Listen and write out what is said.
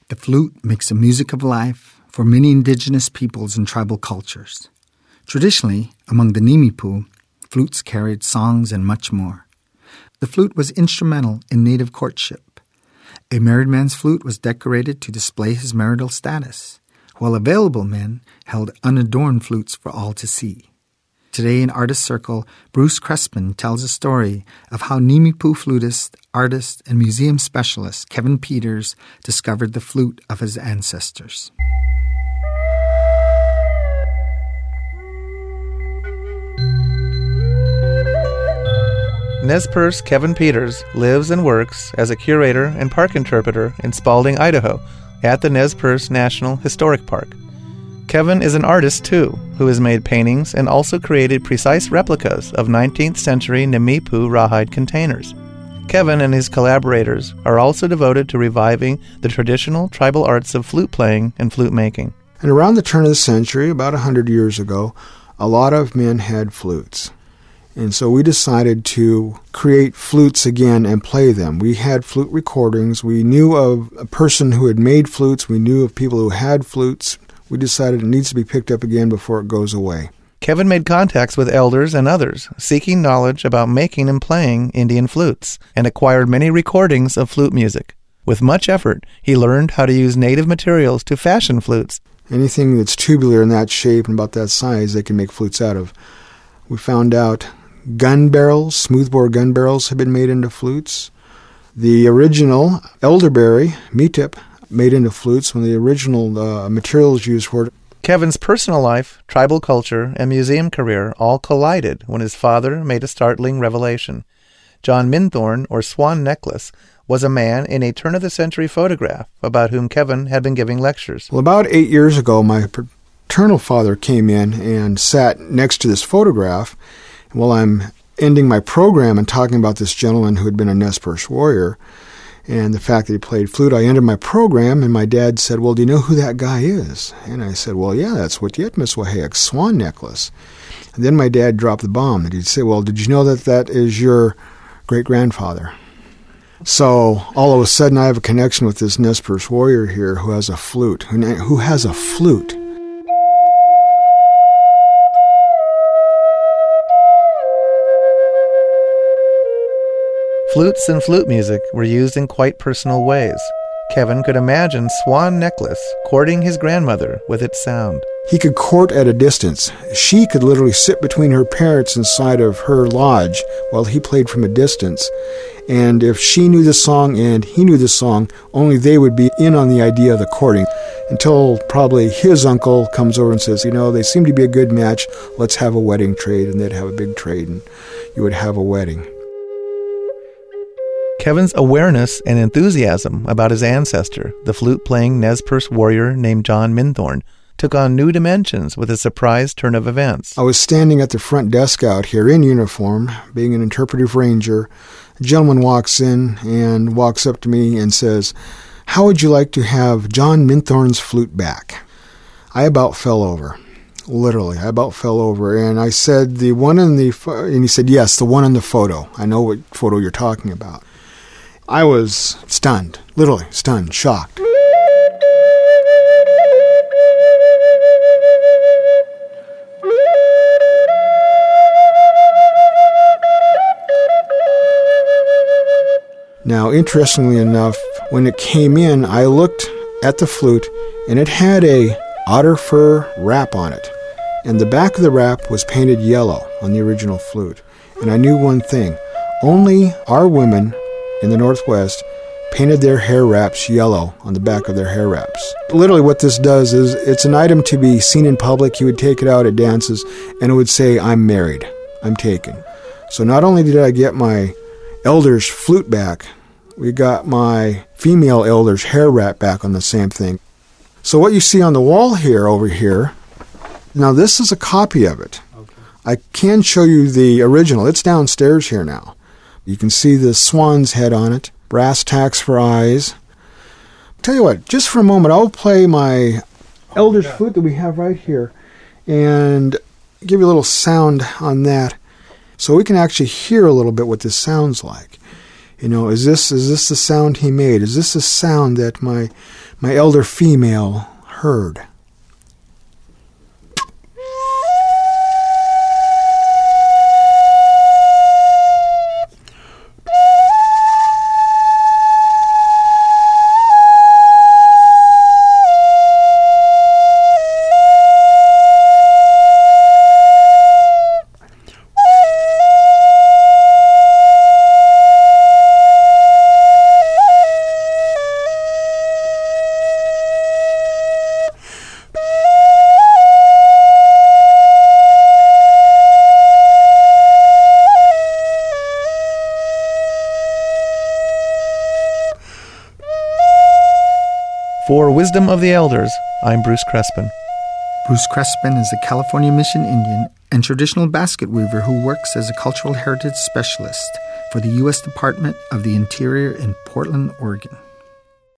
The flute makes the music of life for many indigenous peoples and tribal cultures. Traditionally, among the Nimipu, flutes carried songs and much more. The flute was instrumental in native courtship. A married man's flute was decorated to display his marital status, while available men held unadorned flutes for all to see. Today in Artist Circle, Bruce Crespin tells a story of how Nimipu flutist, artist, and museum specialist Kevin Peters discovered the flute of his ancestors. Nez Perce Kevin Peters lives and works as a curator and park interpreter in Spalding, Idaho, at the Nez Perce National Historic Park. Kevin is an artist, too, who has made paintings and also created precise replicas of 19th century Nimipu rawhide containers. Kevin and his collaborators are also devoted to reviving the traditional tribal arts of flute playing and flute making. And around the turn of the century, about 100 years ago, a lot of men had flutes. And so we decided to create flutes again and play them. We had flute recordings. We knew of a person who had made flutes. We knew of people who had flutes. We decided it needs to be picked up again before it goes away. Kevin made contacts with elders and others, seeking knowledge about making and playing Indian flutes, and acquired many recordings of flute music. With much effort, he learned how to use native materials to fashion flutes. Anything that's tubular in that shape and about that size, they can make flutes out of. We found out gun barrels, smoothbore gun barrels, have been made into flutes. The original elderberry, metip, made into flutes when the original materials used for it. Kevin's personal life, tribal culture, and museum career all collided when his father made a startling revelation. John Minthorn, or Swan Necklace, was a man in a turn-of-the-century photograph about whom Kevin had been giving lectures. Well, about 8 years ago, my paternal father came in and sat next to this photograph. While I'm ending my program and talking about this gentleman who had been a Nez Perce warrior and the fact that he played flute, I ended my program, and my dad said, "Well, do you know who that guy is?" And I said, "Well, yeah, that's what Wet'suwet'en, Swan Necklace." And then my dad dropped the bomb, and he'd say, "Well, did you know that is your great-grandfather?" So all of a sudden, I have a connection with this Nez Perce warrior here who has a flute, who has a flute. Flutes and flute music were used in quite personal ways. Kevin could imagine Swan Necklace courting his grandmother with its sound. He could court at a distance. She could literally sit between her parents inside of her lodge while he played from a distance. And if she knew the song and he knew the song, only they would be in on the idea of the courting. Until probably his uncle comes over and says, they seem to be a good match. Let's have a wedding trade. And they'd have a big trade and you would have a wedding. Kevin's awareness and enthusiasm about his ancestor, the flute-playing Nez Perce warrior named John Minthorn, took on new dimensions with a surprise turn of events. I was standing at the front desk out here in uniform, being an interpretive ranger. A gentleman walks in and walks up to me and says, "How would you like to have John Minthorn's flute back?" I about fell over. Literally, I about fell over. And I said, "The one in the..." And he said, "Yes, the one in the photo. I know what photo you're talking about." I was stunned, literally stunned, shocked. Now, interestingly enough, when it came in, I looked at the flute, and it had a otter fur wrap on it. And the back of the wrap was painted yellow on the original flute. And I knew one thing. Only our women in the Northwest painted their hair wraps yellow on the back of their hair wraps. Literally what this does is it's an item to be seen in public. You would take it out at dances, and it would say, "I'm married, I'm taken." So not only did I get my elder's flute back, we got my female elder's hair wrap back on the same thing. So what you see on the wall here, over here, now this is a copy of it. Okay. I can show you the original. It's downstairs here now. You can see the swan's head on it, brass tacks for eyes. Tell you what, just for a moment, I'll play my elder's flute that we have right here and give you a little sound on that so we can actually hear a little bit what this sounds like. Is this the sound he made? Is this the sound that my elder female heard? For Wisdom of the Elders, I'm Bruce Crespin. Bruce Crespin is a California Mission Indian and traditional basket weaver who works as a cultural heritage specialist for the U.S. Department of the Interior in Portland, Oregon.